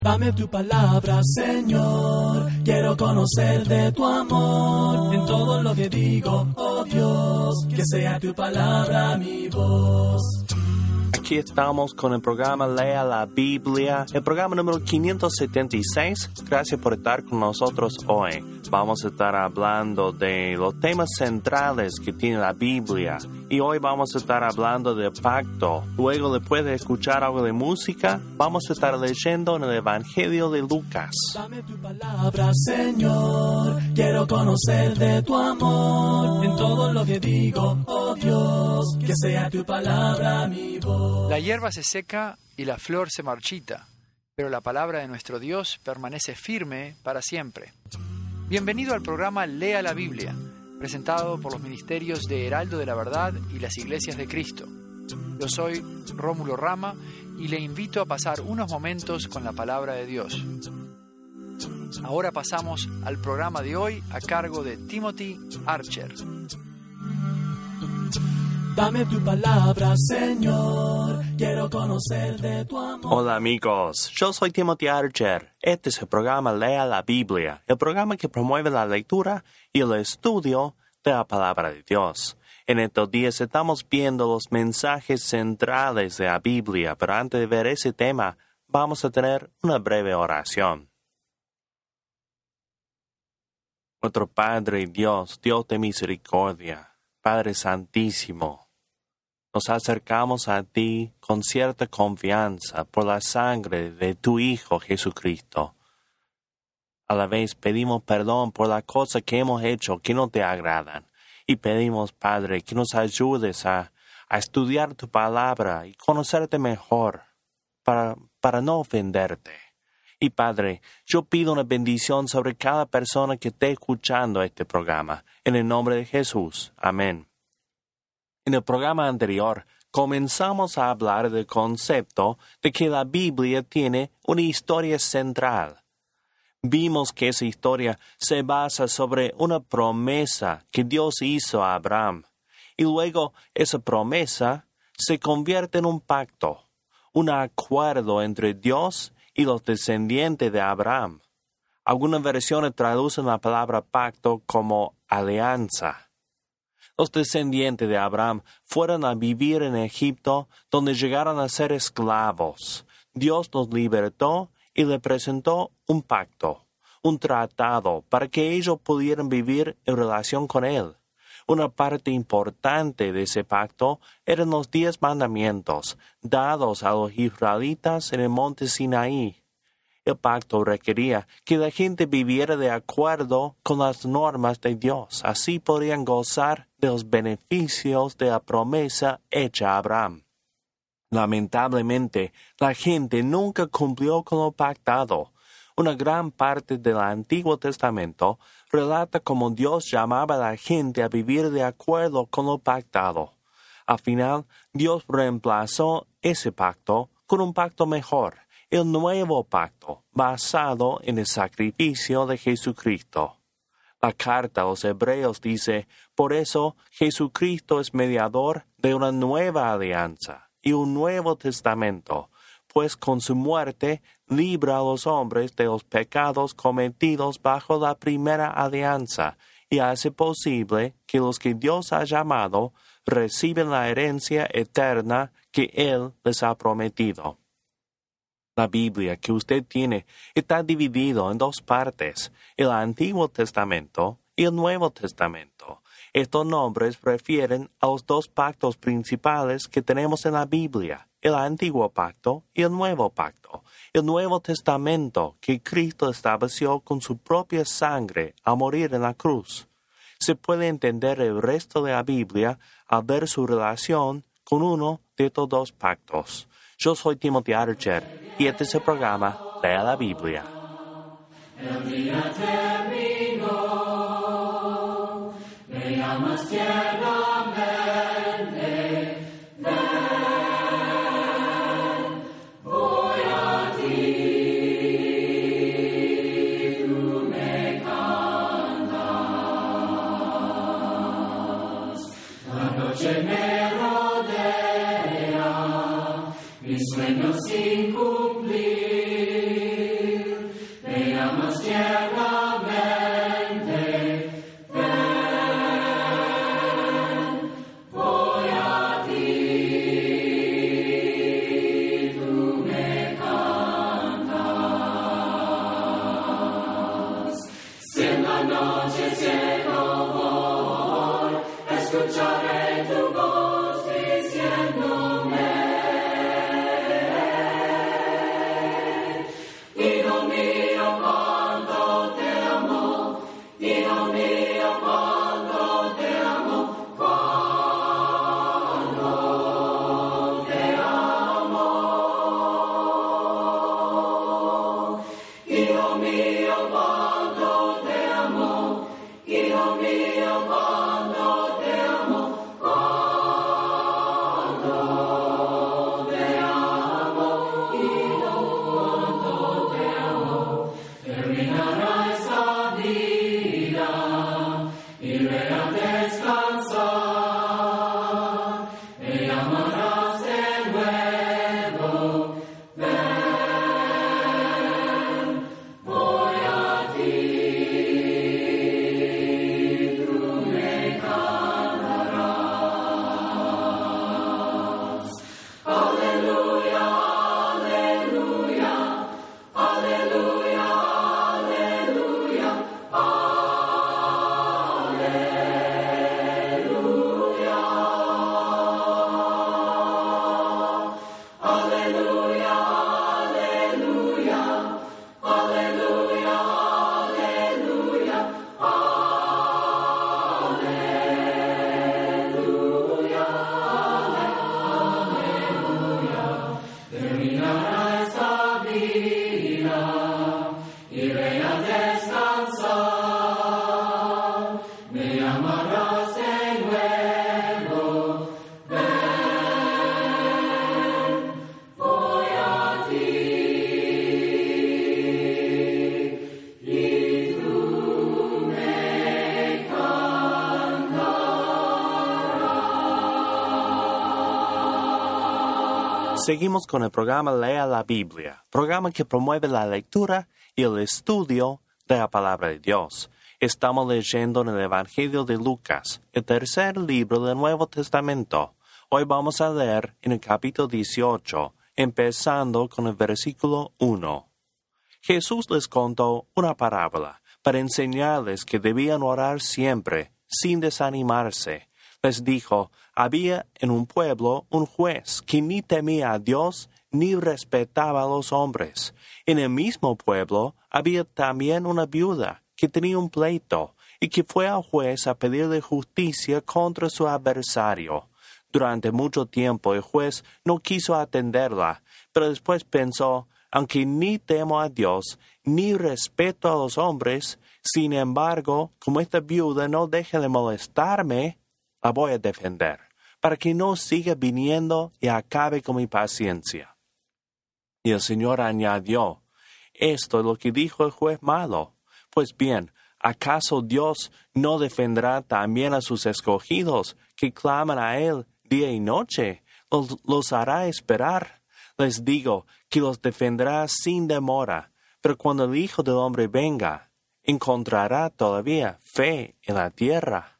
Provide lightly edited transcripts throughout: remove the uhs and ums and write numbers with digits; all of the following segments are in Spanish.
Dame tu palabra, Señor, quiero conocer de tu amor. En todo lo que digo, oh Dios, que sea tu palabra mi voz. Aquí estamos con el programa Lea la Biblia, el programa número 576. Gracias por estar con nosotros hoy. Vamos a estar hablando de los temas centrales que tiene la Biblia. Y hoy vamos a estar hablando del pacto. Luego, después de escuchar algo de música, vamos a estar leyendo en el Evangelio de Lucas. Dame tu palabra, Señor, quiero conocer de tu amor. En todo lo que digo, oh Dios, que sea tu palabra mi voz. La hierba se seca y la flor se marchita, pero la palabra de nuestro Dios permanece firme para siempre. Bienvenido al programa Lea la Biblia, presentado por los ministerios de Heraldo de la Verdad y las Iglesias de Cristo. Yo soy Rómulo Rama y le invito a pasar unos momentos con la palabra de Dios. Ahora pasamos al programa de hoy a cargo de Timothy Archer. Dame tu palabra, Señor, quiero conocer de tu amor. Hola amigos, yo soy Timothy Archer. Este es el programa Lea la Biblia, el programa que promueve la lectura y el estudio de la palabra de Dios. En estos días estamos viendo los mensajes centrales de la Biblia, pero antes de ver ese tema, vamos a tener una breve oración. Nuestro Padre Dios, Dios de misericordia, Padre Santísimo, nos acercamos a ti con cierta confianza por la sangre de tu Hijo Jesucristo. A la vez pedimos perdón por las cosas que hemos hecho que no te agradan. Y pedimos, Padre, que nos ayudes a estudiar tu palabra y conocerte mejor para no ofenderte. Y Padre, yo pido una bendición sobre cada persona que esté escuchando este programa. En el nombre de Jesús. Amén. En el programa anterior, comenzamos a hablar del concepto de que la Biblia tiene una historia central. Vimos que esa historia se basa sobre una promesa que Dios hizo a Abraham. Y luego esa promesa se convierte en un pacto, un acuerdo entre Dios y los descendientes de Abraham. Algunas versiones traducen la palabra pacto como alianza. Los descendientes de Abraham fueron a vivir en Egipto, donde llegaron a ser esclavos. Dios los libertó y le presentó un pacto, un tratado, para que ellos pudieran vivir en relación con Él. Una parte importante de ese pacto eran los 10 mandamientos, dados a los israelitas en el monte Sinaí. El pacto requería que la gente viviera de acuerdo con las normas de Dios. Así podrían gozar de los beneficios de la promesa hecha a Abraham. Lamentablemente, la gente nunca cumplió con lo pactado. Una gran parte del Antiguo Testamento relata cómo Dios llamaba a la gente a vivir de acuerdo con lo pactado. Al final, Dios reemplazó ese pacto con un pacto mejor, el nuevo pacto, basado en el sacrificio de Jesucristo. La carta a los Hebreos dice, por eso Jesucristo es mediador de una nueva alianza y un nuevo testamento, pues con su muerte libra a los hombres de los pecados cometidos bajo la primera alianza y hace posible que los que Dios ha llamado reciban la herencia eterna que Él les ha prometido. La Biblia que usted tiene está dividido en 2 partes, el Antiguo Testamento y el Nuevo Testamento. Estos nombres refieren a los 2 pactos principales que tenemos en la Biblia, el Antiguo Pacto y el Nuevo Pacto. El Nuevo Testamento que Cristo estableció con su propia sangre al morir en la cruz. Se puede entender el resto de la Biblia al ver su relación con uno de estos 2 pactos. Yo soy Timothy Archer y este es el programa Lea la Biblia. El día terminó, me llamas tiernamente, ven, voy a ti, tú me cantas, la noche me rodea, mis sueños sin cumplir. Seguimos con el programa Lea la Biblia, programa que promueve la lectura y el estudio de la palabra de Dios. Estamos leyendo en el Evangelio de Lucas, el tercer libro del Nuevo Testamento. Hoy vamos a leer en el capítulo 18, empezando con el versículo 1. Jesús les contó una parábola para enseñarles que debían orar siempre, sin desanimarse. Les dijo, había en un pueblo un juez que ni temía a Dios ni respetaba a los hombres. En el mismo pueblo había también una viuda que tenía un pleito y que fue al juez a pedirle justicia contra su adversario. Durante mucho tiempo el juez no quiso atenderla, pero después pensó, aunque ni temo a Dios ni respeto a los hombres, sin embargo, como esta viuda no deja de molestarme, la voy a defender, para que no siga viniendo y acabe con mi paciencia. Y el Señor añadió, esto es lo que dijo el juez malo. Pues bien, ¿acaso Dios no defenderá también a sus escogidos, que claman a Él día y noche? Los hará esperar. Les digo que los defenderá sin demora, pero cuando el Hijo del Hombre venga, ¿encontrará todavía fe en la tierra?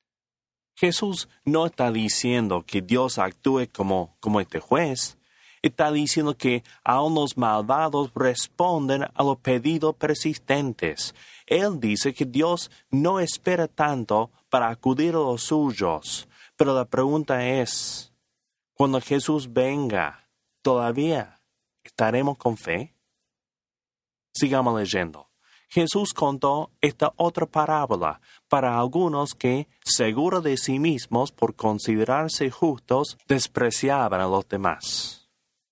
Jesús no está diciendo que Dios actúe como este juez. Está diciendo que aún los malvados responden a los pedidos persistentes. Él dice que Dios no espera tanto para acudir a los suyos. Pero la pregunta es, cuando Jesús venga, ¿todavía estaremos con fe? Sigamos leyendo. Jesús contó esta otra parábola para algunos que, seguros de sí mismos por considerarse justos, despreciaban a los demás.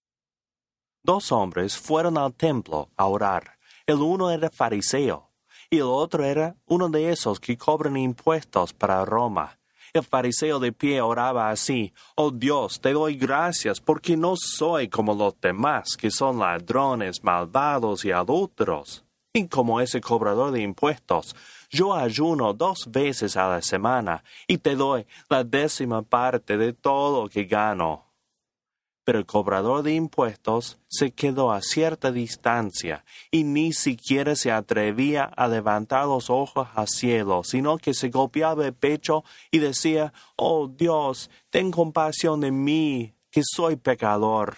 2 hombres fueron al templo a orar. El uno era fariseo y el otro era uno de esos que cobran impuestos para Roma. El fariseo de pie oraba así, «Oh Dios, te doy gracias porque no soy como los demás, que son ladrones, malvados y adúlteros. Y como ese cobrador de impuestos, yo ayuno 2 veces a la semana y te doy la 10ª parte de todo lo que gano». Pero el cobrador de impuestos se quedó a cierta distancia y ni siquiera se atrevía a levantar los ojos al cielo, sino que se golpeaba el pecho y decía, «Oh Dios, ten compasión de mí, que soy pecador».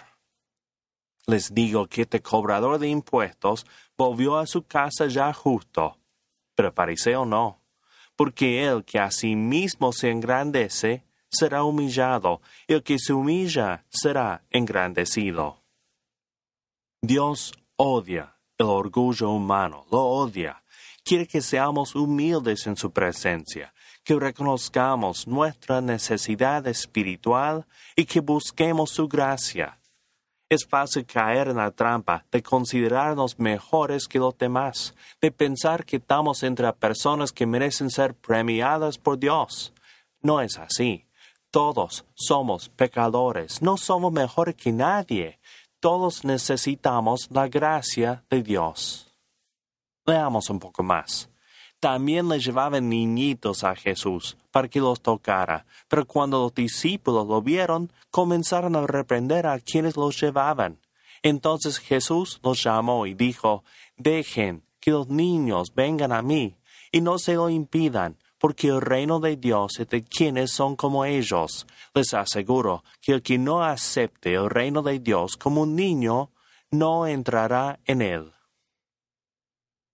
Les digo que este cobrador de impuestos volvió a su casa ya justo, pero el fariseo no, porque el que a sí mismo se engrandece será humillado, y el que se humilla será engrandecido. Dios odia el orgullo humano, lo odia. Quiere que seamos humildes en su presencia, que reconozcamos nuestra necesidad espiritual y que busquemos su gracia. Es fácil caer en la trampa de considerarnos mejores que los demás, de pensar que estamos entre personas que merecen ser premiadas por Dios. No es así. Todos somos pecadores, no somos mejores que nadie. Todos necesitamos la gracia de Dios. Leamos un poco más. También le llevaban niñitos a Jesús para que los tocara, pero cuando los discípulos lo vieron, comenzaron a reprender a quienes los llevaban. Entonces Jesús los llamó y dijo, «Dejen que los niños vengan a mí, y no se lo impidan, porque el reino de Dios es de quienes son como ellos. Les aseguro que el que no acepte el reino de Dios como un niño, no entrará en él».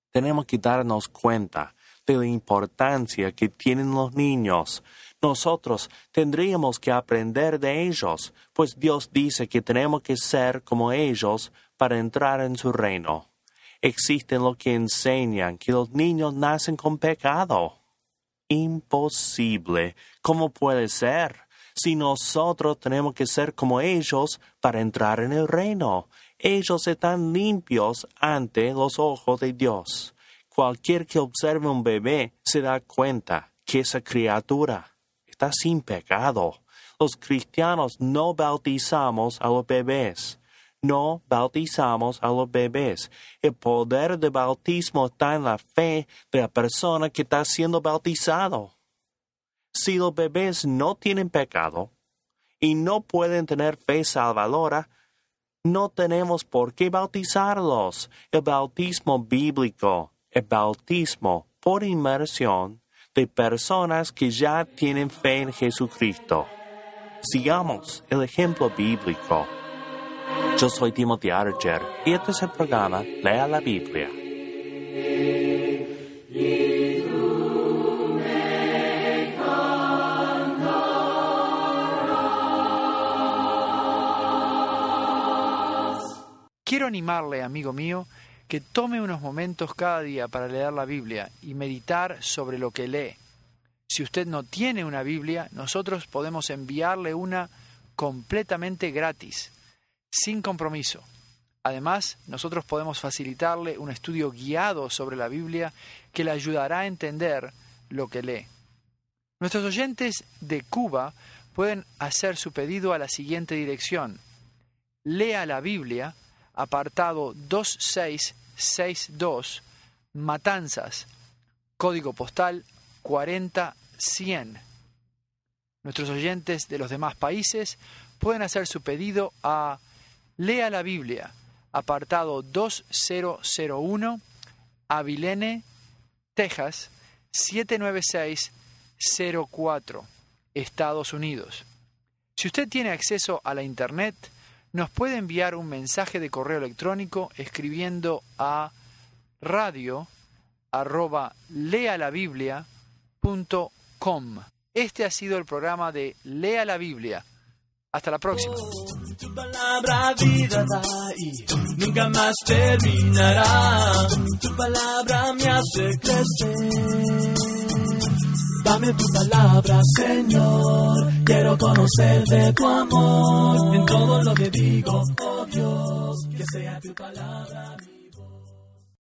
Tenemos que darnos cuenta de la importancia que tienen los niños. Nosotros tendríamos que aprender de ellos, pues Dios dice que tenemos que ser como ellos para entrar en su reino. Existen los que enseñan que los niños nacen con pecado. Imposible. ¿Cómo puede ser? Si nosotros tenemos que ser como ellos para entrar en el reino. Ellos están limpios ante los ojos de Dios. Cualquier que observe un bebé se da cuenta que esa criatura está sin pecado. Los cristianos no bautizamos a los bebés. No bautizamos a los bebés. El poder del bautismo está en la fe de la persona que está siendo bautizado. Si los bebés no tienen pecado y no pueden tener fe salvadora, no tenemos por qué bautizarlos. El bautismo bíblico, el bautismo por inmersión de personas que ya tienen fe en Jesucristo. Sigamos el ejemplo bíblico. Yo soy Timothy Archer y este es el programa Lea la Biblia. Quiero animarle, amigo mío, que tome unos momentos cada día para leer la Biblia y meditar sobre lo que lee. Si usted no tiene una Biblia, nosotros podemos enviarle una completamente gratis, sin compromiso. Además, nosotros podemos facilitarle un estudio guiado sobre la Biblia que le ayudará a entender lo que lee. Nuestros oyentes de Cuba pueden hacer su pedido a la siguiente dirección: Lea la Biblia, apartado 2662, Matanzas, código postal 40100. Nuestros oyentes de los demás países pueden hacer su pedido a Lea la Biblia, apartado 2001, Abilene, Texas, 79604, Estados Unidos. Si usted tiene acceso a la Internet, nos puede enviar un mensaje de correo electrónico escribiendo a radio@lealabiblia.com. Este ha sido el programa de Lea la Biblia. Hasta la próxima. Tu palabra vida da y nunca más terminará. Tu palabra me hace crecer. Dame tu palabra, Señor. Quiero conocer de tu amor. En todo lo que digo, oh Dios, que sea tu palabra.